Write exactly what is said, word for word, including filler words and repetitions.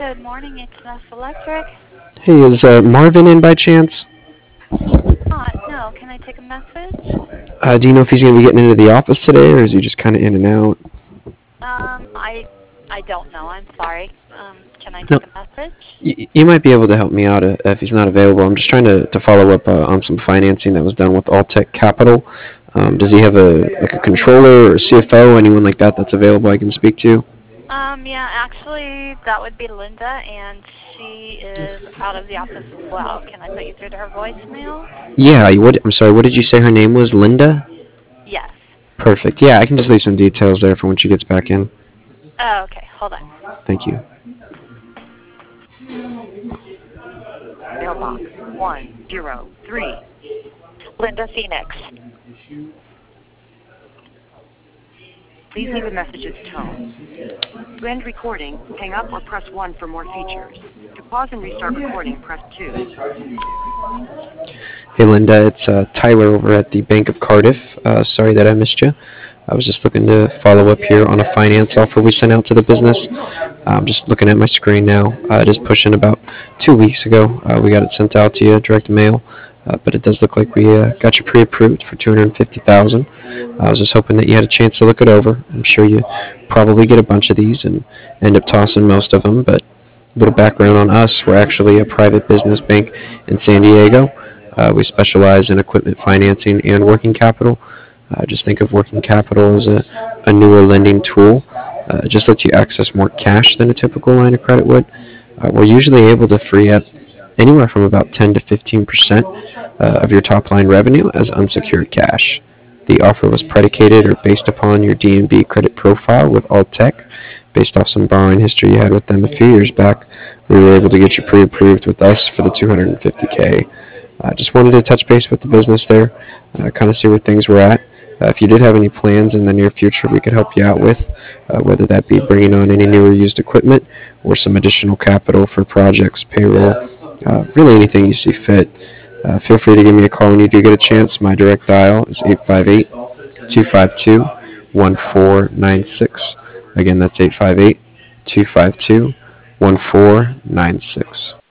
Good morning, H M S Electric. Hey, is uh, Marvin in by chance? Uh, no, can I take a message? Uh, do you know if he's going to be getting into the office today, or is he just kind of in and out? Um, I, I don't know. I'm sorry. Um, can I No, take a message? y- you might be able to help me out uh, if he's not available. I'm just trying to, to follow up uh, on some financing that was done with Alltech Capital. Um, does he have a like a controller or a C F O, anyone like that that's available I can speak to? Um, yeah, actually, that would be Linda, and she is out of the office as well. Can I put you through to her voicemail? Yeah, you would. I'm sorry. What did you say her name was? Linda. Yes. Perfect. Yeah, I can just leave some details there for when she gets back in. Oh, okay. Hold on. Thank you. Mailbox one zero three. Linda Phoenix. Please leave a message's tone. To end recording, hang up or press one for more features. To pause and restart recording, press two. Hey, Linda. It's uh, Tyler over at the Bank of Cardiff. Uh, sorry that I missed you. I was just looking to follow up here on a finance offer we sent out to the business. I'm just looking at my screen now. Uh, it is pushing about two weeks ago. Uh, we got it sent out to you, direct mail. Uh, but it does look like we uh, got you pre-approved for two hundred fifty thousand dollars. I was just hoping that you had a chance to look it over. I'm sure you probably get a bunch of these and end up tossing most of them. But a little background on us: we're actually a private business bank in San Diego. Uh, we specialize in equipment financing and working capital. Uh, just think of working capital as a, a newer lending tool. Uh, it just lets you access more cash than a typical line of credit would. Uh, we're usually able to free up anywhere from about ten to fifteen percent uh, of your top line revenue as unsecured cash. The offer was predicated or based upon your D N B credit profile with Alltech. Based off some borrowing history you had with them a few years back, we were able to get you pre-approved with us for the two hundred fifty K. I uh, just wanted to touch base with the business there, uh, kind of see where things were at. Uh, if you did have any plans in the near future we could help you out with, uh, whether that be bringing on any new or used equipment or some additional capital for projects, payroll, uh, really anything you see fit. Uh, feel free to give me a call when you do get a chance. My direct dial is eight five eight, two five two, one four nine six. Again, that's eight five eight, two five two, one four nine six.